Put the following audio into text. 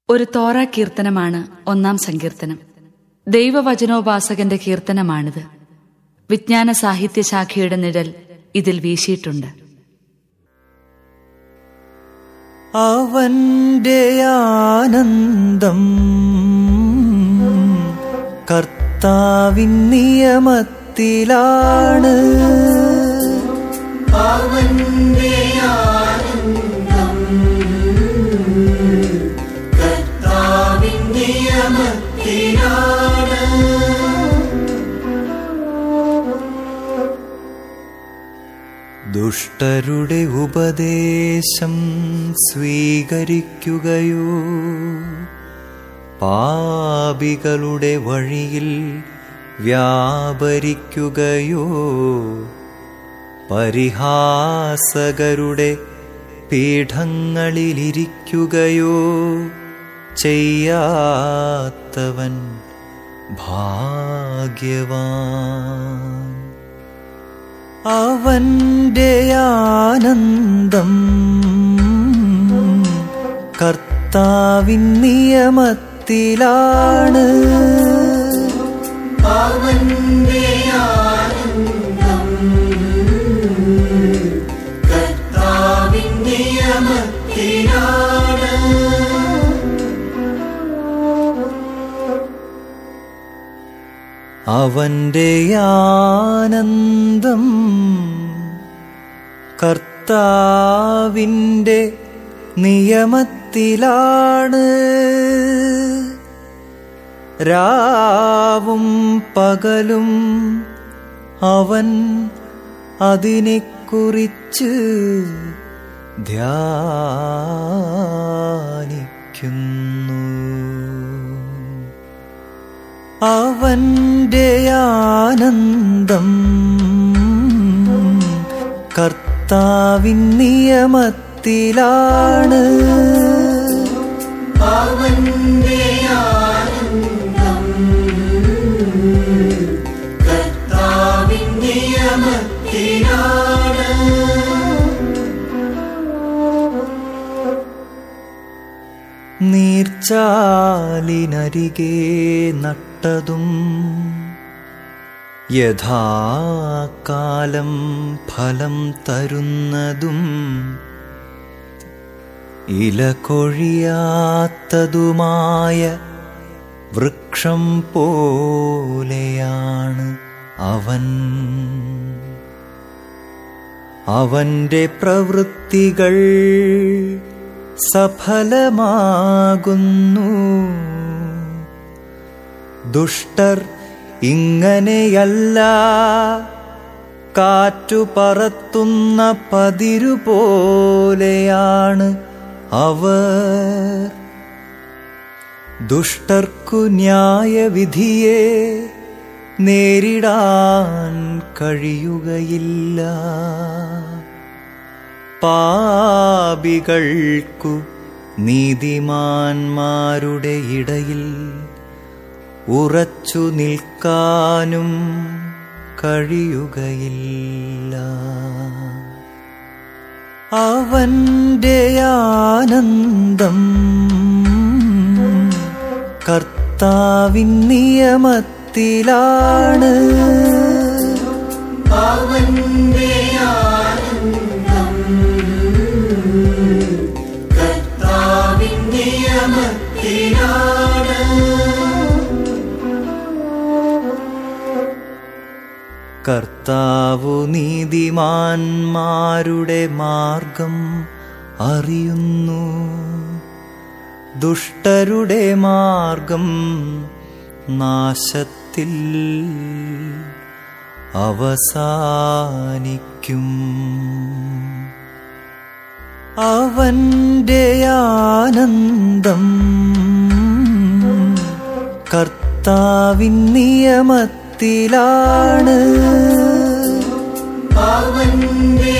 ഒരു തോറ കീർത്തനമാണ് 1-ാം സങ്കീർത്തനം. ദൈവവചനോപാസകന്റെ കീർത്തനമാണിത്. വിജ്ഞാന സാഹിത്യ ശാഖയുടെ നിഴൽ ഇതിൽ വീശിയിട്ടുണ്ട്. അവന്റെ ആനന്ദം കർത്താവിൻ നിയമത്തിലാണ്. അവന്റെ ആനന്ദം കർത്താവിൻ നിയമത്തിലാണ്. ദുഷ്ടരുടെ ഉപദേശം സ്വീകരിക്കുകയോ പാപികളുടെ വഴിയിൽ വ്യാപരിക്കുകയോ പരിഹാസകരുടെ പീഠങ്ങളിലിരിക്കുകയോ ചെയ്യാത്തവൻ ഭാഗ്യവാൻ. അവന്റെ ആനന്ദം കർത്താവിൻ നിയമത്തിലാണ്. അവന്റെ ആനന്ദം കർത്താവിൻ നിയമത്തിലാണ്. അവന്റെ ആനന്ദം കർത്താവിന്റെ നിയമത്തിലാണ്. രാവും പകലും അവൻ അതിനെക്കുറിച്ച് ധ്യാനിക്കുന്നു. അവന്റെ ആനന്ദം കർത്താവിൻ നിയമത്തിലാണ്. അവന്റെ ആനന്ദം കർത്താവിൻ നിയമത്തിലാണ്. നീർച്ചാലിനരികെ നട്ടതും യഥാകാലം ഫലം തരുന്നതും ഇല കൊഴിയാത്തതുമായ വൃക്ഷം പോലെയാണ് അവൻ. അവന്റെ പ്രവൃത്തികൾ സഫലമാകുന്നു. ദുഷ്ടർ ഇങ്ങനെയല്ല, കാറ്റു പറത്തുന്ന പതിരുപോലെയാണ് അവർ. ദുഷ്ടർക്കു ന്യായവിധിയെ നേരിടാൻ കഴിയുകയില്ല. പാപികൾക്കു നീതിമാന്മാരുടെ ഇടയിൽ ഉറച്ചു നിൽക്കാനും കഴിയുകയില്ല. അവന്റെ ആനന്ദം കർത്താവിൻ നിയമത്തിലാണ്. അവന്റെ ആനന്ദം കർത്താവിൻ നിയമത്തിലാണ്. കർത്താവു നീതിമാന്മാരുടെ മാർഗം അറിയുന്നു. ദുഷ്ടരുടെ മാർഗം നാശത്തിൽ അവസാനിക്കും. അവന്റെ ആനന്ദം കർത്താവിൻ നിയമത്തിലാണ്. അവന്റെ